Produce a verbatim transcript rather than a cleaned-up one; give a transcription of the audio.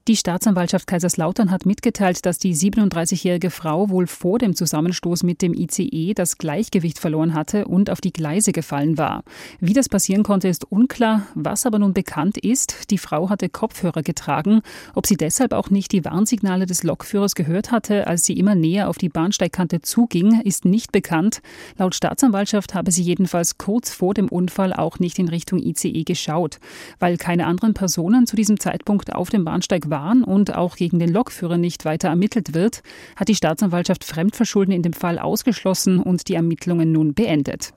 Die Staatsanwaltschaft Kaiserslautern hat mitgeteilt, dass die siebenunddreißigjährige Frau wohl vor dem Zusammenstoß mit dem I C E das Gleichgewicht verloren hatte und auf die Gleise gefallen war. Wie das passieren konnte, ist unklar. Was aber nun bekannt ist, die Frau hatte Kopfhörer getragen. Ob sie deshalb auch nicht die Warnsignale des Lokführers gehört hatte, als sie immer näher auf die Bahnsteigkante zuging, ist nicht bekannt. Laut Staatsanwaltschaft habe sie jedenfalls kurz vor dem Unfall auch nicht in Richtung I C E geschaut. Weil keine anderen Personen zu diesem Zeitpunkt auf dem Bahnsteig waren und auch gegen den Lokführer nicht weiter ermittelt wird, hat die Staatsanwaltschaft Fremdverschulden in dem Fall ausgeschlossen und die Ermittlungen nun beendet.